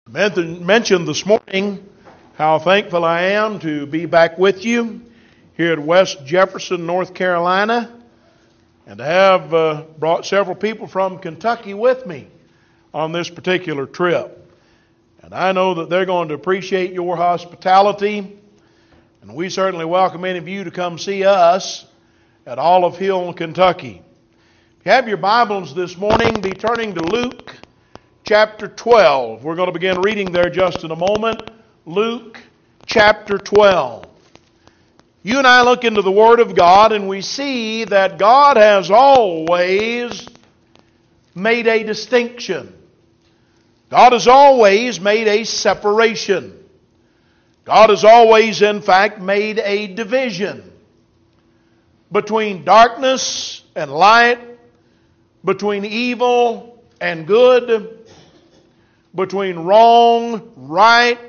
Mentioned this morning how thankful I am to be back with you here at West Jefferson, North Carolina, and to have brought several people from Kentucky with me on this particular trip. And I know that they're going to appreciate your hospitality, and we certainly welcome any of you to come see us at Olive Hill, Kentucky. If you have your Bibles this morning, be turning to Luke chapter 12. We're going to begin reading there just in a moment. Luke chapter 12. You and I look into the Word of God and we see that God has always made a distinction. God has always made a separation. God has always, in fact, made a division between darkness and light, between evil and good, between wrong, right.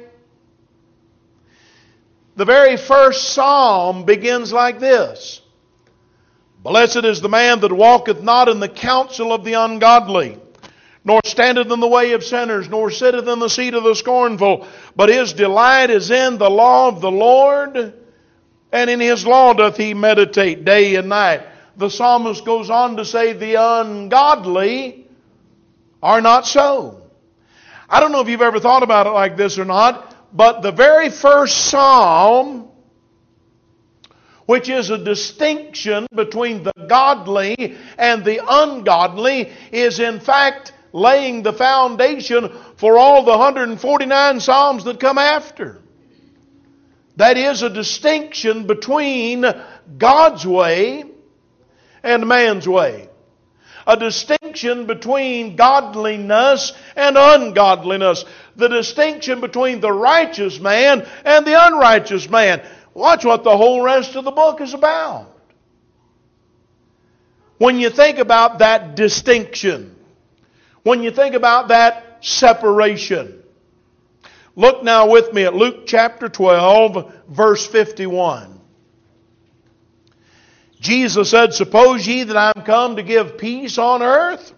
The very first psalm begins like this: Blessed is the man that walketh not in the counsel of the ungodly, nor standeth in the way of sinners, nor sitteth in the seat of the scornful, but his delight is in the law of the Lord, and in his law doth he meditate day and night. The psalmist goes on to say, the ungodly are not so. I don't know if you've ever thought about it like this or not, but the very first psalm, which is a distinction between the godly and the ungodly, is in fact laying the foundation for all the 149 psalms that come after. That is a distinction between God's way and man's way. A distinction between godliness and ungodliness. The distinction between the righteous man and the unrighteous man. Watch what the whole rest of the book is about. When you think about that distinction, when you think about that separation, look now with me at Luke chapter 12, verse 51. Jesus said, Suppose ye that I am come to give peace on earth?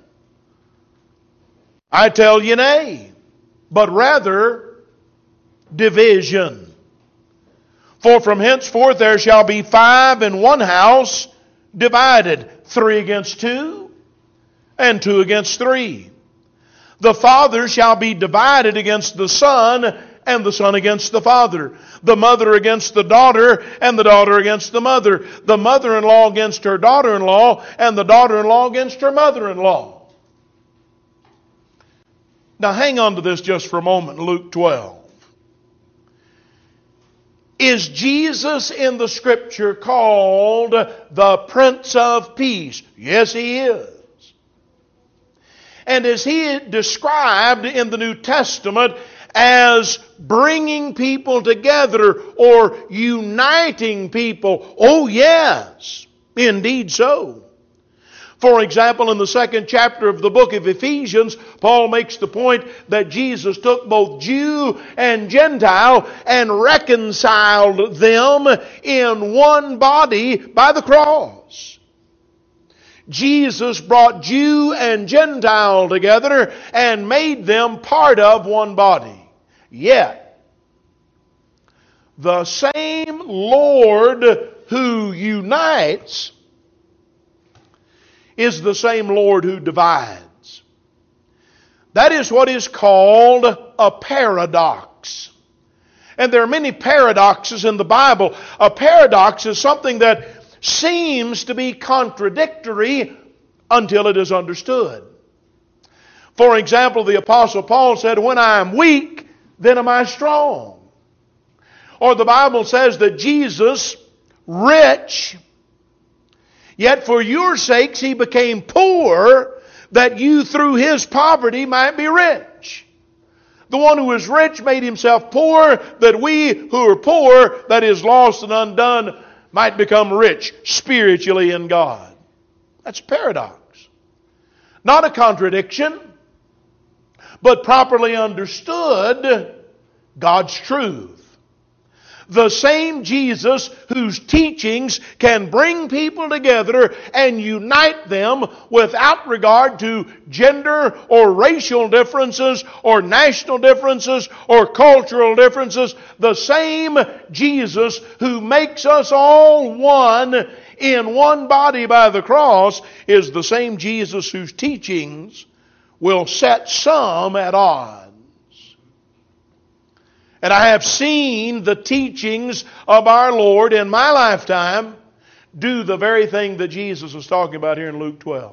I tell you nay, but rather division. For from henceforth there shall be 5 in one house divided, 3 against 2, and 2 against 3. The father shall be divided against the son, and the son against the father. The mother against the daughter, and the daughter against the mother. The mother-in-law against her daughter-in-law, and the daughter-in-law against her mother-in-law. Now hang on to this just for a moment, Luke 12. Is Jesus in the Scripture called the Prince of Peace? Yes, He is. And is He described in the New Testament as bringing people together or uniting people? Oh yes, indeed so. For example, in the 2nd chapter of the book of Ephesians, Paul makes the point that Jesus took both Jew and Gentile and reconciled them in one body by the cross. Jesus brought Jew and Gentile together and made them part of one body. Yet, the same Lord who unites is the same Lord who divides. That is what is called a paradox. And there are many paradoxes in the Bible. A paradox is something that seems to be contradictory until it is understood. For example, the Apostle Paul said, when I am weak, then am I strong. Or the Bible says that Jesus, rich, yet for your sakes He became poor, that you through His poverty might be rich. The one who is rich made Himself poor, that we who are poor, that is lost and undone, might become rich spiritually in God. That's a paradox. Not a contradiction, but properly understood, God's truth. The same Jesus whose teachings can bring people together and unite them without regard to gender or racial differences or national differences or cultural differences. The same Jesus who makes us all one in one body by the cross is the same Jesus whose teachings will set some at odds. And I have seen the teachings of our Lord in my lifetime do the very thing that Jesus was talking about here in Luke 12.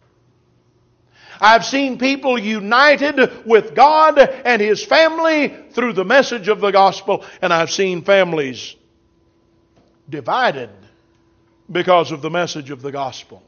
I've seen people united with God and His family through the message of the gospel, and I've seen families divided because of the message of the gospel.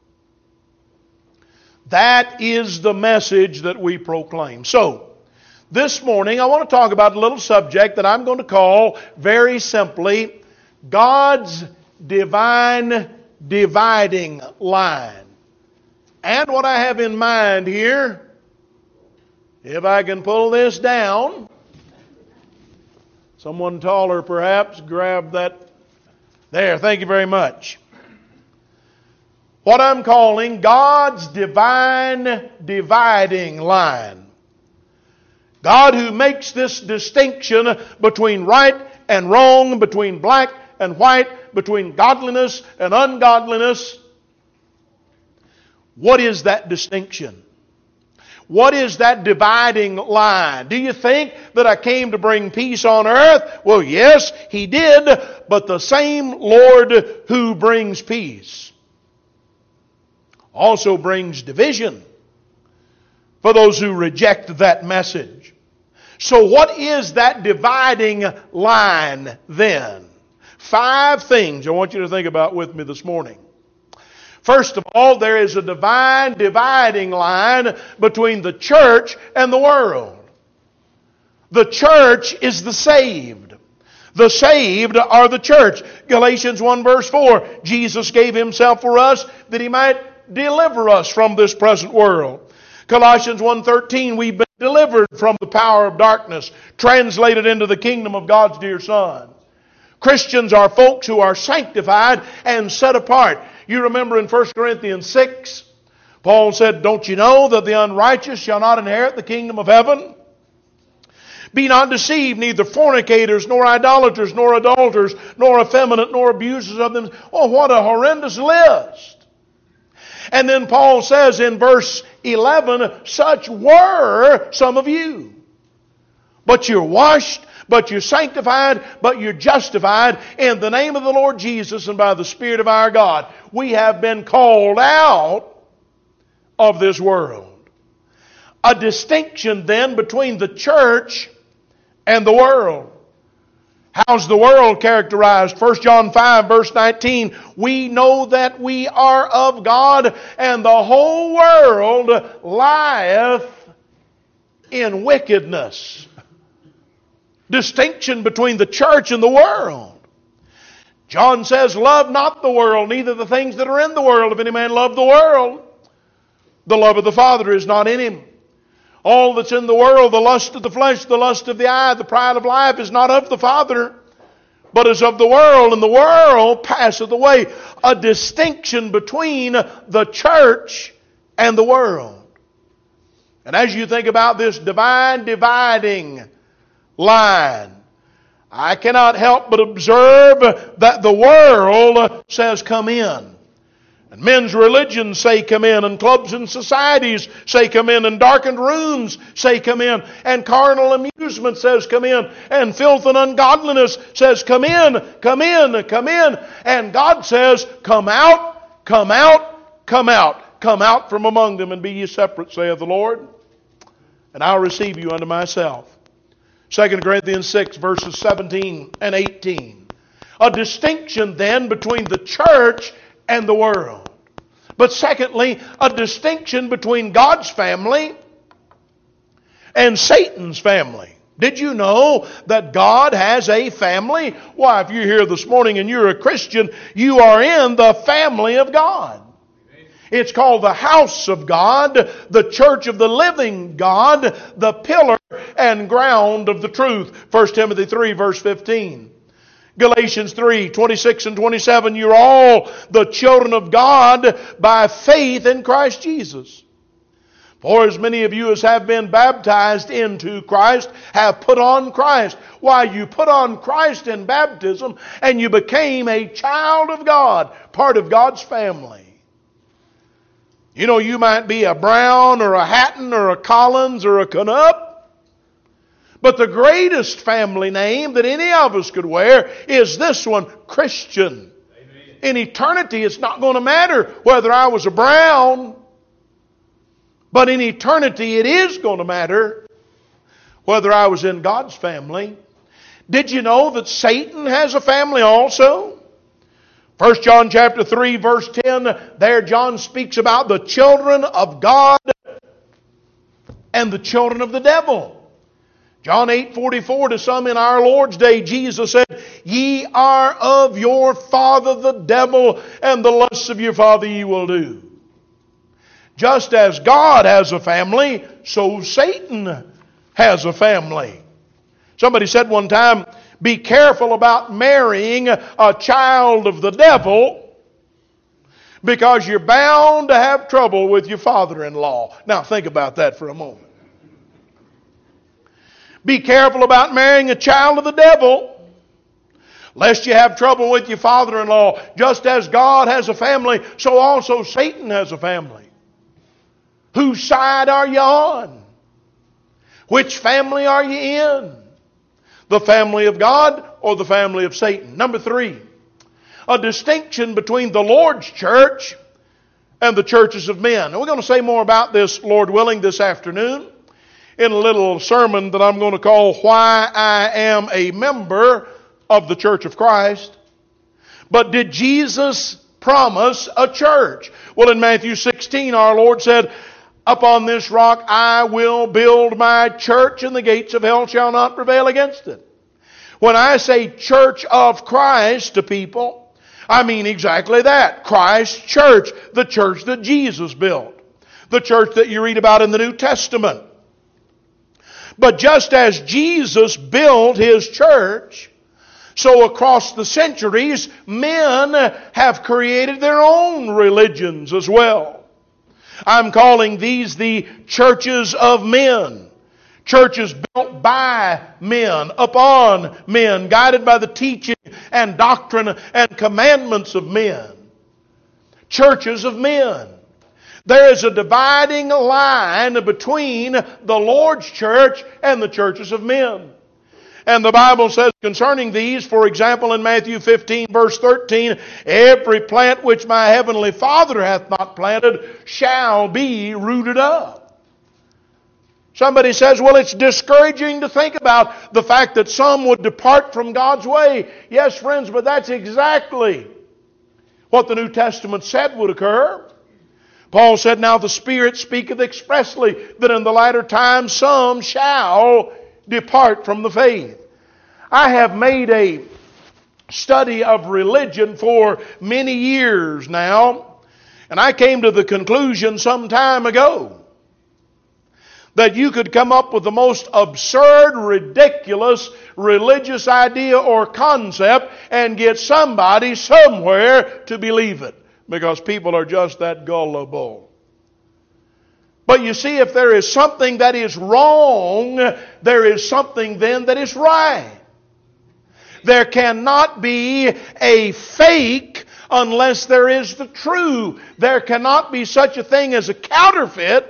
That is the message that we proclaim. So, this morning I want to talk about a little subject that I'm going to call very simply God's divine dividing line. And what I have in mind here, if I can pull this down, someone taller perhaps, grab that. There, thank you very much. What I'm calling God's divine dividing line. God who makes this distinction between right and wrong, between black and white, between godliness and ungodliness. What is that distinction? What is that dividing line? Do you think that I came to bring peace on earth? Well, yes, He did, but the same Lord who brings peace also brings division for those who reject that message. So what is that dividing line then? 5 things I want you to think about with me this morning. First of all, there is a divine dividing line between the church and the world. The church is the saved. The saved are the church. Galatians 1 verse 4, Jesus gave Himself for us that He might deliver us from this present world. Colossians 1:13, we've been delivered from the power of darkness, translated into the kingdom of God's dear Son. Christians are folks who are sanctified and set apart. You remember in 1 Corinthians 6, Paul said, don't you know that the unrighteous shall not inherit the kingdom of heaven? Be not deceived, neither fornicators, nor idolaters, nor adulterers, nor effeminate, nor abusers of them. Oh, what a horrendous list. And then Paul says in verse 11, such were some of you. But you're washed, but you're sanctified, but you're justified in the name of the Lord Jesus and by the Spirit of our God. We have been called out of this world. A distinction then between the church and the world. How's the world characterized? 1 John 5 verse 19, we know that we are of God, and the whole world lieth in wickedness. Distinction between the church and the world. John says, love not the world, neither the things that are in the world. If any man love the world, the love of the Father is not in him. All that's in the world, the lust of the flesh, the lust of the eye, the pride of life, is not of the Father, but is of the world, and the world passeth away. A distinction between the church and the world. And as you think about this divine dividing line, I cannot help but observe that the world says come in. And men's religions say come in, and clubs and societies say come in, and darkened rooms say come in, and carnal amusement says come in, and filth and ungodliness says come in, come in, come in. And God says, come out, come out, come out. Come out from among them and be ye separate, saith the Lord, and I'll receive you unto myself. 2 Corinthians 6 verses 17 and 18. A distinction then between the church and the world. But secondly, a distinction between God's family and Satan's family. Did you know that God has a family? Why, if you're here this morning and you're a Christian, you are in the family of God. It's called the house of God, the church of the living God, the pillar and ground of the truth. 1 Timothy 3 verse 15. Galatians 3:26 and 27, you're all the children of God by faith in Christ Jesus. For as many of you as have been baptized into Christ have put on Christ. Why, you put on Christ in baptism and you became a child of God, part of God's family. You know, you might be a Brown or a Hatton or a Collins or a Canup, but the greatest family name that any of us could wear is this one, Christian. Amen. In eternity, it's not going to matter whether I was a Brown, but in eternity, it is going to matter whether I was in God's family. Did you know that Satan has a family also? 1 John chapter 3, verse 10, there John speaks about the children of God and the children of the devil. John 8:44, to some in our Lord's day, Jesus said, ye are of your father the devil, and the lusts of your father ye will do. Just as God has a family, so Satan has a family. Somebody said one time, be careful about marrying a child of the devil, because you're bound to have trouble with your father-in-law. Now think about that for a moment. Be careful about marrying a child of the devil, lest you have trouble with your father-in-law. Just as God has a family, so also Satan has a family. Whose side are you on? Which family are you in? The family of God or the family of Satan? Number 3, a distinction between the Lord's church and the churches of men. And we're going to say more about this, Lord willing, this afternoon in a little sermon that I'm going to call Why I Am a Member of the Church of Christ. But did Jesus promise a church? Well, in Matthew 16, our Lord said, upon this rock I will build my church, and the gates of hell shall not prevail against it. When I say church of Christ to people, I mean exactly that. Christ's church, the church that Jesus built. The church that you read about in the New Testament. But just as Jesus built His church, so across the centuries, men have created their own religions as well. I'm calling these the churches of men. Churches built by men, upon men, guided by the teaching and doctrine and commandments of men. Churches of men. There is a dividing line between the Lord's church and the churches of men. And the Bible says concerning these, for example, in Matthew 15, verse 13, every plant which my heavenly Father hath not planted shall be rooted up. Somebody says, well, it's discouraging to think about the fact that some would depart from God's way. Yes, friends, but that's exactly what the New Testament said would occur. Paul said, now the Spirit speaketh expressly that in the latter times some shall depart from the faith. I have made a study of religion for many years now, and I came to the conclusion some time ago that you could come up with the most absurd, ridiculous religious idea or concept and get somebody somewhere to believe it, because people are just that gullible. But you see, if there is something that is wrong, there is something then that is right. There cannot be a fake unless there is the true. There cannot be such a thing as a counterfeit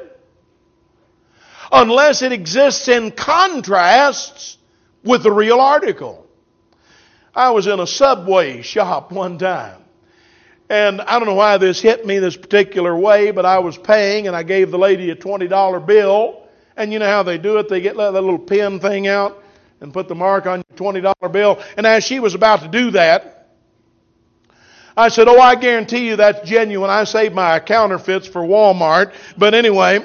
unless it exists in contrasts with the real article. I was in a Subway shop one time. And I don't know why this hit me this particular way, but I was paying and I gave the lady a $20 bill. And you know how they do it? They get that little pen thing out and put the mark on your $20 bill. And as she was about to do that, I said, oh, I guarantee you that's genuine. I saved my counterfeits for Walmart. But anyway,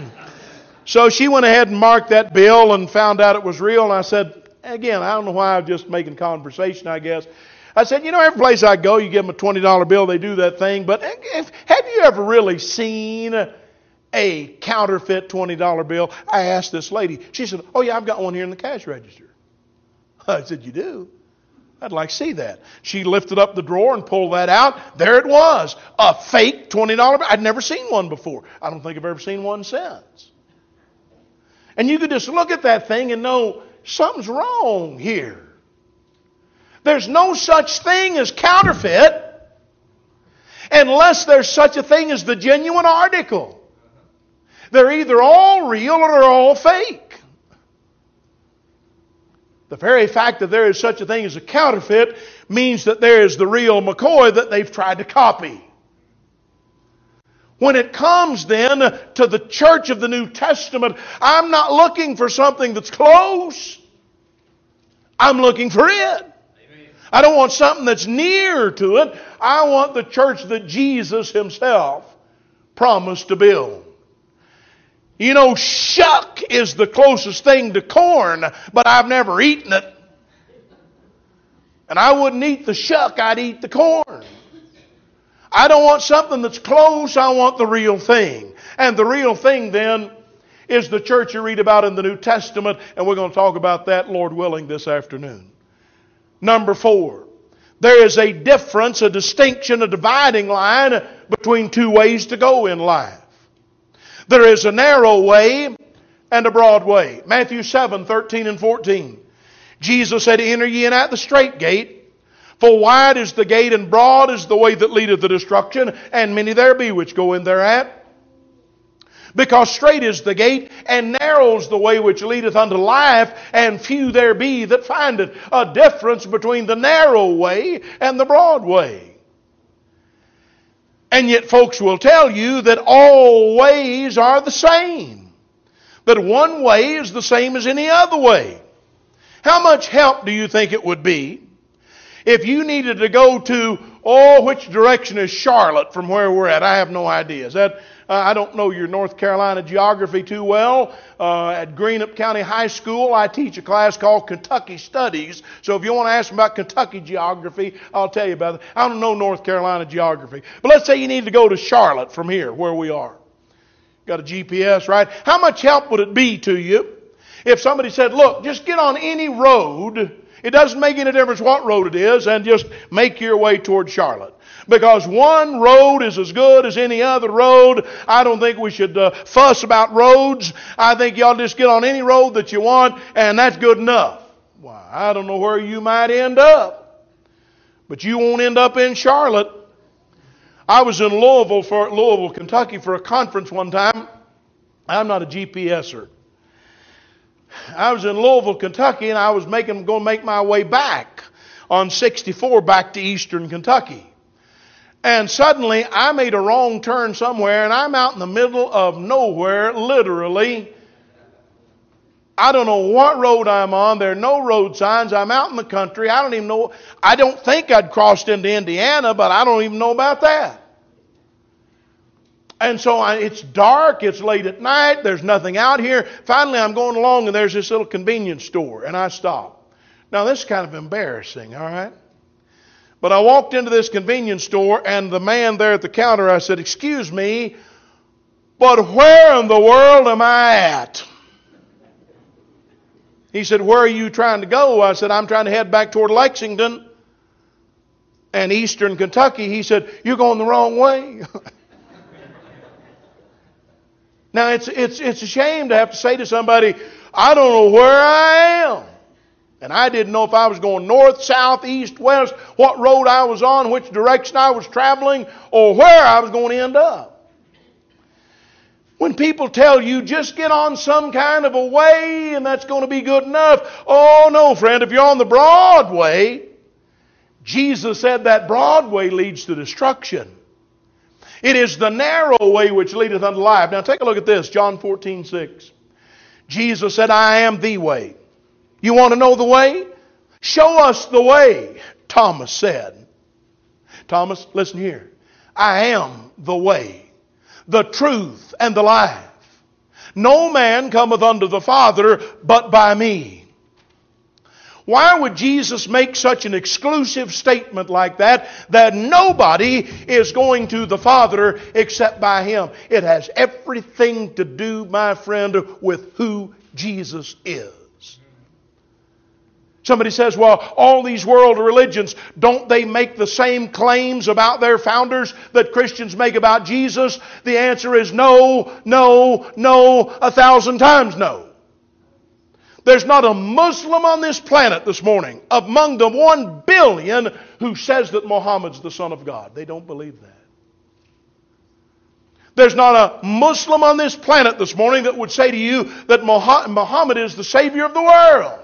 so she went ahead and marked that bill and found out it was real. And I said, again, I don't know why, I'm just making conversation, I guess. I said, you know, every place I go, you give them a $20 bill, they do that thing. But have you ever really seen a counterfeit $20 bill? I asked this lady. She said, oh, yeah, I've got one here in the cash register. I said, you do? I'd like to see that. She lifted up the drawer and pulled that out. There it was. A fake $20 bill. I'd never seen one before. I don't think I've ever seen one since. And you could just look at that thing and know something's wrong here. There's no such thing as counterfeit unless there's such a thing as the genuine article. They're either all real or they're all fake. The very fact that there is such a thing as a counterfeit means that there is the real McCoy that they've tried to copy. When it comes then to the church of the New Testament, I'm not looking for something that's close. I'm looking for it. I don't want something that's near to it. I want the church that Jesus Himself promised to build. You know, shuck is the closest thing to corn, but I've never eaten it. And I wouldn't eat the shuck, I'd eat the corn. I don't want something that's close, I want the real thing. And the real thing then is the church you read about in the New Testament, and we're going to talk about that, Lord willing, this afternoon. Number 4, there is a difference, a distinction, a dividing line between two ways to go in life. There is a narrow way and a broad way. Matthew 7:13 and 14. Jesus said, Enter ye in at the strait gate, for wide is the gate and broad is the way that leadeth to destruction, and many there be which go in thereat. Because strait is the gate, and narrow is the way which leadeth unto life, and few there be that find it. A difference between the narrow way and the broad way. And yet folks will tell you that all ways are the same. That one way is the same as any other way. How much help do you think it would be if you needed to go to, which direction is Charlotte from where we're at? I have no idea. Is that, I don't know your North Carolina geography too well. At Greenup County High School, I teach a class called Kentucky Studies. So if you want to ask me about Kentucky geography, I'll tell you about it. I don't know North Carolina geography. But let's say you need to go to Charlotte from here, where we are. Got a GPS, right? How much help would it be to you if somebody said, look, just get on any road. It doesn't make any difference what road it is, and just make your way toward Charlotte. Because one road is as good as any other road. I don't think we should fuss about roads. I think y'all just get on any road that you want, and that's good enough. Why, I don't know where you might end up, but you won't end up in Charlotte. I was in Louisville, Kentucky for a conference one time. I'm not a GPSer. I was in Louisville, Kentucky, and I was going to make my way back on 64 back to eastern Kentucky. And suddenly I made a wrong turn somewhere, and I'm out in the middle of nowhere, literally. I don't know what road I'm on. There are no road signs. I'm out in the country. I don't even know. I don't think I'd crossed into Indiana, but I don't even know about that. And so it's dark, it's late at night, there's nothing out here. Finally, I'm going along, and there's this little convenience store, and I stop. Now, this is kind of embarrassing, all right? But I walked into this convenience store, and the man there at the counter, I said, excuse me, but where in the world am I at? He said, where are you trying to go? I said, I'm trying to head back toward Lexington and eastern Kentucky. He said, you're going the wrong way. Now, it's a shame to have to say to somebody, I don't know where I am. And I didn't know if I was going north, south, east, west, what road I was on, which direction I was traveling, or where I was going to end up. When people tell you, just get on some kind of a way and that's going to be good enough. Oh, no, friend, if you're on the broad way, Jesus said that broad way leads to destruction. It is the narrow way which leadeth unto life. Now take a look at this, John 14:6. Jesus said, I am the way. You want to know the way? Show us the way, Thomas said. Thomas, listen here. I am the way, the truth, and the life. No man cometh unto the Father but by me. Why would Jesus make such an exclusive statement like that nobody is going to the Father except by Him? It has everything to do, my friend, with who Jesus is. Somebody says, well, all these world religions, don't they make the same claims about their founders that Christians make about Jesus? The answer is no, no, no, 1,000 times no. There's not a Muslim on this planet this morning among the 1 billion who says that Muhammad's the Son of God. They don't believe that. There's not a Muslim on this planet this morning that would say to you that Muhammad is the Savior of the world.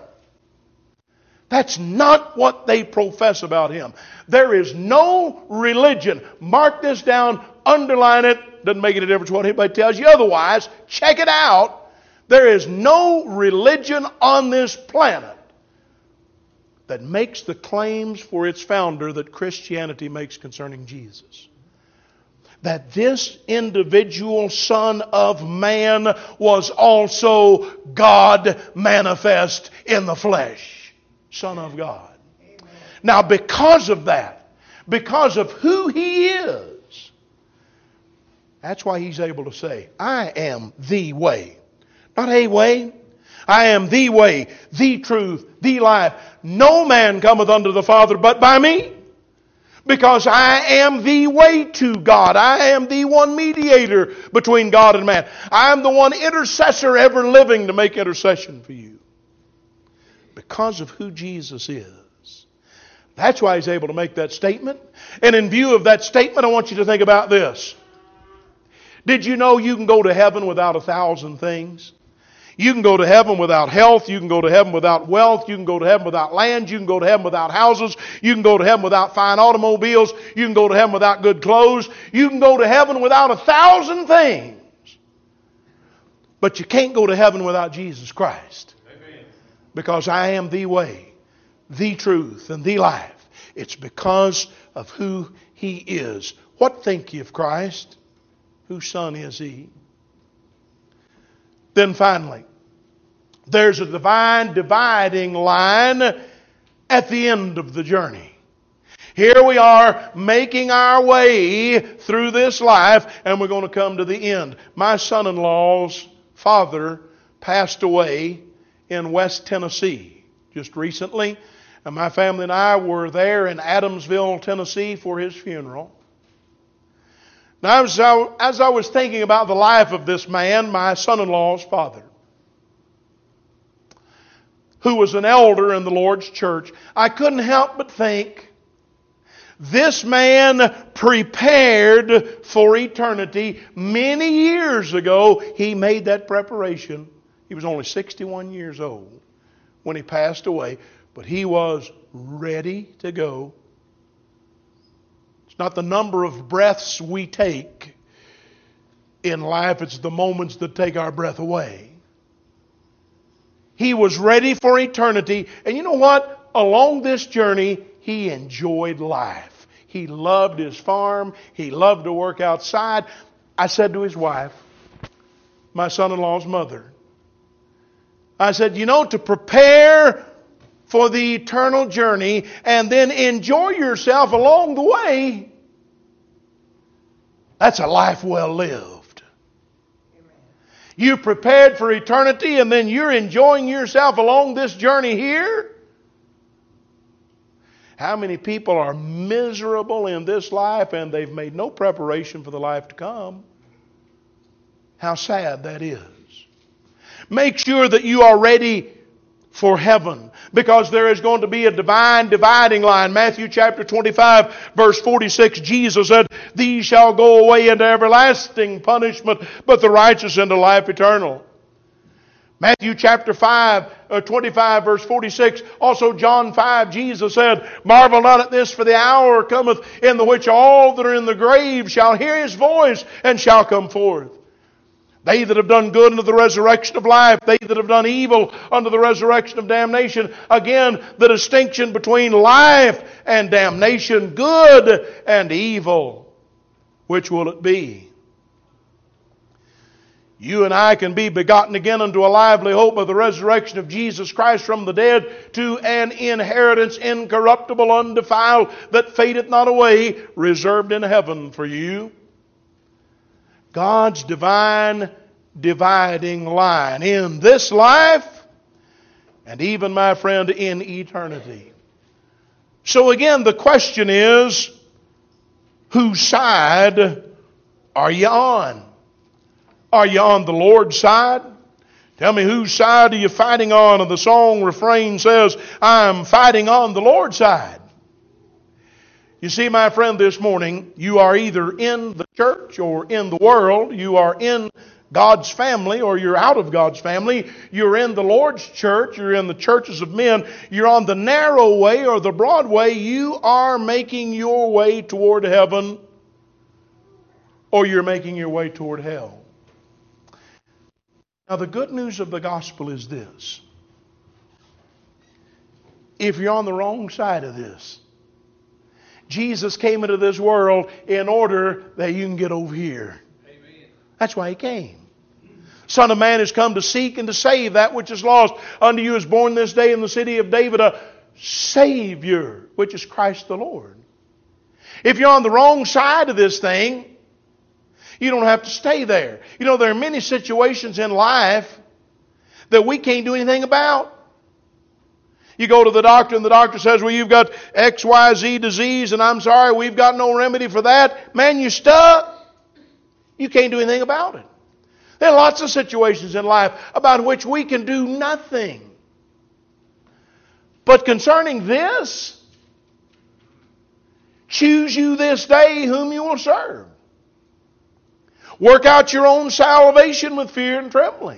That's not what they profess about Him. There is no religion. Mark this down, underline it. Doesn't make any difference what anybody tells you otherwise. Check it out. There is no religion on this planet that makes the claims for its founder that Christianity makes concerning Jesus. That this individual Son of Man was also God manifest in the flesh. Son of God. Amen. Now because of that, because of who He is, that's why He's able to say, I am the way. Not a way. I am the way, the truth, the life. No man cometh unto the Father but by me. Because I am the way to God. I am the one mediator between God and man. I am the one intercessor ever living to make intercession for you. Because of who Jesus is. That's why He's able to make that statement. And in view of that statement, I want you to think about this. Did you know you can go to heaven without 1,000 things? You can go to heaven without health. You can go to heaven without wealth. You can go to heaven without land. You can go to heaven without houses. You can go to heaven without fine automobiles. You can go to heaven without good clothes. You can go to heaven without 1,000 things. But you can't go to heaven without Jesus Christ. Because I am the way, the truth, and the life. It's because of who He is. What think ye of Christ? Whose Son is He? Then finally, there's a divine dividing line at the end of the journey. Here we are making our way through this life, and we're going to come to the end. My son-in-law's father passed away in West Tennessee just recently. And my family and I were there in Adamsville, Tennessee for his funeral. Now, as I was thinking about the life of this man, my son-in-law's father, who was an elder in the Lord's church, I couldn't help but think, this man prepared for eternity. Many years ago, he made that preparation. He was only 61 years old when he passed away, but he was ready to go. It's not the number of breaths we take in life, it's the moments that take our breath away. He was ready for eternity, and you know what? Along this journey, he enjoyed life. He loved his farm. He loved to work outside. I said to his wife, my son-in-law's mother, I said, you know, to prepare for the eternal journey and then enjoy yourself along the way, that's a life well lived. You prepared for eternity and then you're enjoying yourself along this journey here. How many people are miserable in this life and they've made no preparation for the life to come? How sad that is. Make sure that you are ready for heaven, because there is going to be a divine dividing line. Matthew chapter 25 verse 46, Jesus said, these shall go away into everlasting punishment, but the righteous into life eternal. Matthew chapter 25 verse 46, also John 5, Jesus said, marvel not at this, for the hour cometh in the which all that are in the grave shall hear His voice and shall come forth. They that have done good unto the resurrection of life. They that have done evil unto the resurrection of damnation. Again, the distinction between life and damnation, good and evil. Which will it be? You and I can be begotten again unto a lively hope of the resurrection of Jesus Christ from the dead, to an inheritance incorruptible, undefiled, that fadeth not away, reserved in heaven for you. God's divine dividing line. In this life and even, my friend, in eternity. So again, the question is, whose side are you on? Are you on the Lord's side? Tell me, whose side are you fighting on? And the song refrain says, I'm fighting on the Lord's side. You see, my friend, this morning, you are either in the church or in the world. You are in God's family or you're out of God's family. You're in the Lord's church. You're in the churches of men. You're on the narrow way or the broad way. You are making your way toward heaven or you're making your way toward hell. Now, the good news of the gospel is this. If you're on the wrong side of this, Jesus came into this world in order that you can get over here. Amen. That's why He came. Son of Man has come to seek and to save that which is lost. Unto you is born this day in the city of David a Savior, which is Christ the Lord. If you're on the wrong side of this thing, you don't have to stay there. You know, there are many situations in life that we can't do anything about. You go to the doctor and the doctor says, well, you've got XYZ disease and I'm sorry, we've got no remedy for that. Man, you're stuck. You can't do anything about it. There are lots of situations in life about which we can do nothing. But concerning this, choose you this day whom you will serve. Work out your own salvation with fear and trembling.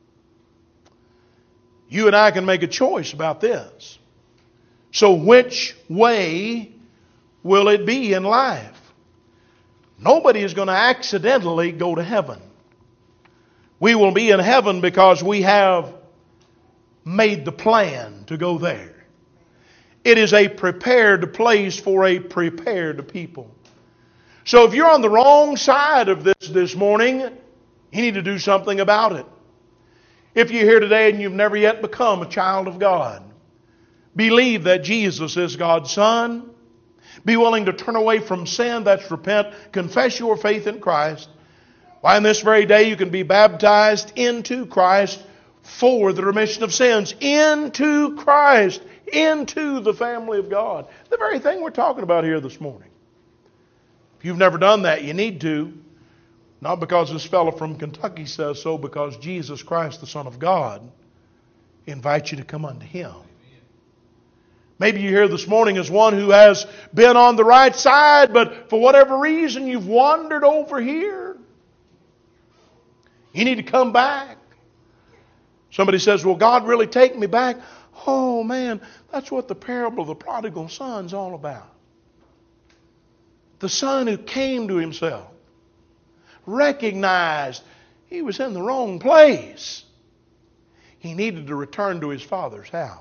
You and I can make a choice about this. So which way will it be in life? Nobody is going to accidentally go to heaven. We will be in heaven because we have made the plan to go there. It is a prepared place for a prepared people. So if you're on the wrong side of this morning, you need to do something about it. If you're here today and you've never yet become a child of God, believe that Jesus is God's Son. Be willing to turn away from sin. That's repent. Confess your faith in Christ. Why, in this very day you can be baptized into Christ for the remission of sins. Into Christ. Into the family of God. The very thing we're talking about here this morning. If you've never done that, you need to. Not because this fellow from Kentucky says so, because Jesus Christ, the Son of God, invites you to come unto Him. Maybe you're here this morning as one who has been on the right side, but for whatever reason you've wandered over here. You need to come back. Somebody says, will God really take me back? Oh man, that's what the parable of the prodigal son's all about. The son who came to himself, recognized he was in the wrong place. He needed to return to his father's house.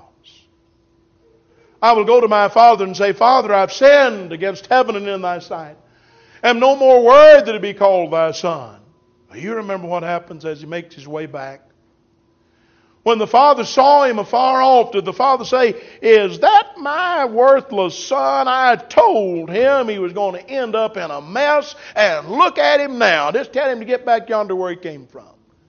I will go to my father and say, Father, I've sinned against heaven and in thy sight. Am no more worthy to be called thy son. You remember what happens as he makes his way back. When the father saw him afar off, did the father say, is that my worthless son? I told him he was going to end up in a mess, and look at him now. Just tell him to get back yonder where he came from.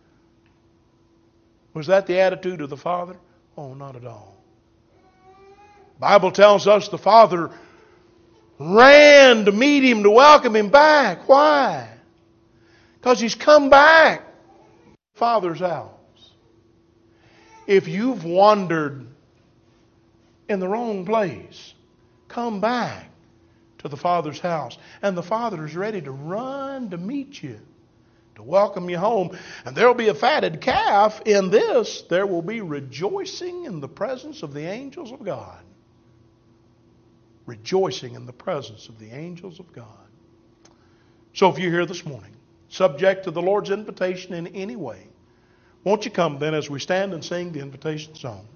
Was that the attitude of the father? Oh, not at all. The Bible tells us the father ran to meet him, to welcome him back. Why? Because he's come back. Father's house. If you've wandered in the wrong place, come back to the Father's house. And the Father is ready to run to meet you, to welcome you home. And there will be a fatted calf. In this, there will be rejoicing in the presence of the angels of God. Rejoicing in the presence of the angels of God. So if you're here this morning, subject to the Lord's invitation in any way, won't you come then as we stand and sing the invitation song?